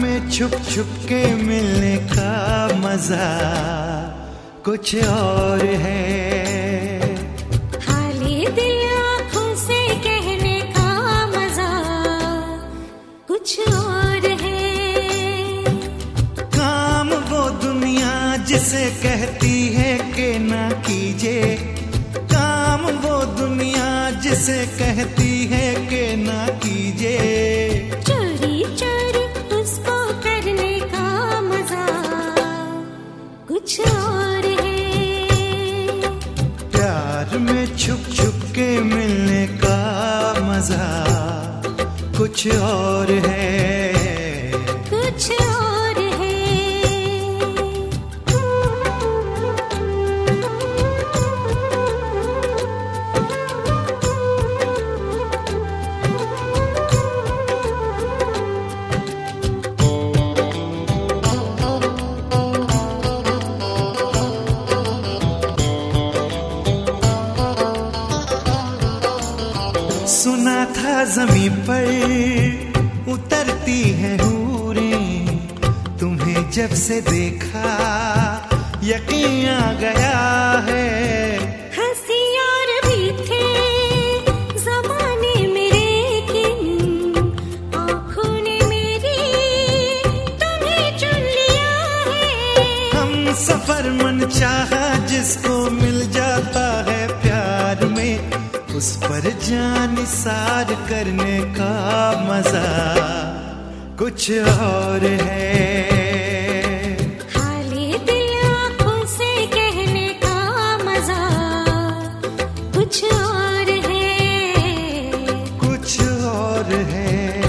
में छुप छुप के मिलने का मजा कुछ और है। हाले दिल आँखों से कहने का मजा कुछ और है। काम वो दुनिया जिसे कहती है कि ना कीजिए, काम वो दुनिया जिसे कहती है कि ना कीजिए। चोरी चोरी उसको करने का मजा कुछ और है। प्यार में छुप छुप के मिलने का मजा कुछ और है, कुछ और है। सुना था ज़मीं पर उतरती है हूरें, तुम्हें जब से देखा यकीन आ गया है। हंसी और भी थे ज़माने मेरे, लेकिन आँखों ने मेरी तुम्हें चुन लिया है। हम सफर मन चाहा जिसको मिल जाता है प्यार में, उस पर जान निसार करने का मजा कुछ और है। हाले दिल आँखों से कहने का मजा कुछ और है, कुछ और है।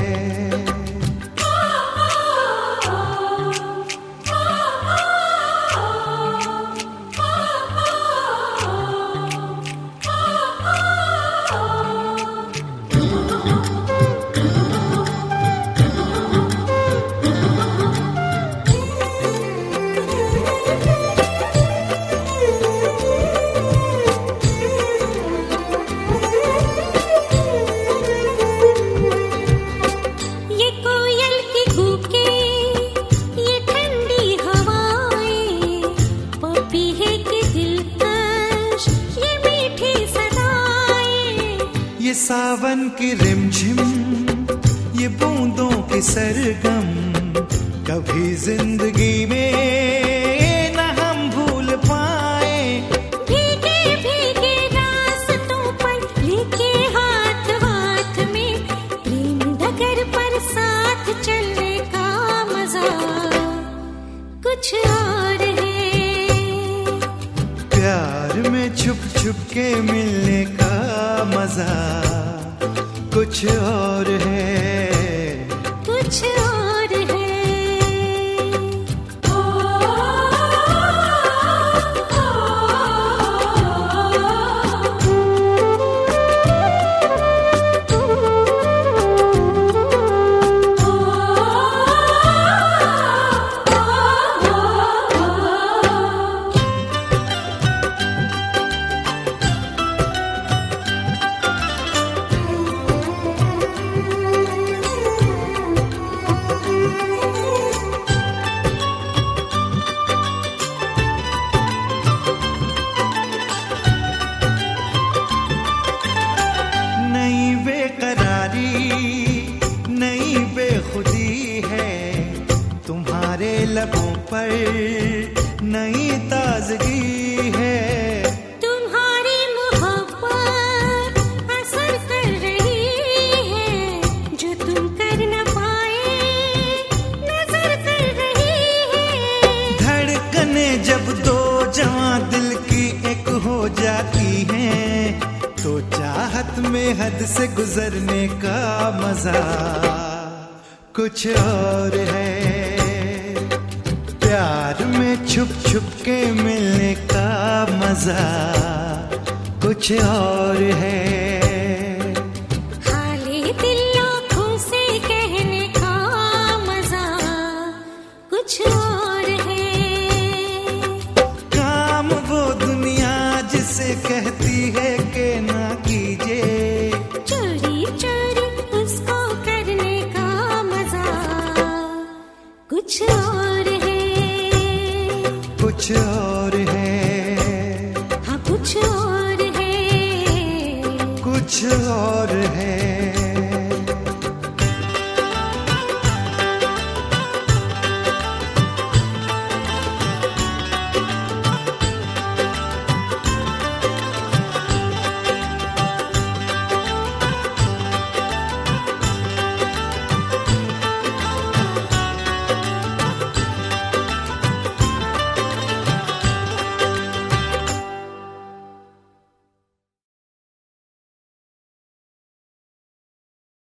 ये सावन की रिमझिम, ये बूंदों की सरगम, कभी जिंदगी में न हम भूल पाए। भीगे भीगे रास्तों पर लेके हाथ हाथ में, प्रेम डगर पर साथ चलने का मजा कुछ और है। प्यार में छुप छुप के मिलने का मजा कुछ और है, कुछ और है। तुम्हारे लबों पर नई ताजगी है। तुम्हारी मोहब्बत असर कर रही है, जो तुम कर न पाए नजर कर रही है। धड़कने जब दो जवां दिल की एक हो जाती हैं, तो चाहत में हद से गुजरने का मजा कुछ और है। प्यार में छुप छुप के मिलने का मजा कुछ और है। हाले दिल आँखों से कहने का मजा कुछ और है। काम वो दुनिया जिसे कहती है कि ना कीजिए, चोरी चोरी उसको करने का मजा कुछ और है, कुछ और है, हाँ कुछ और है, कुछ और है।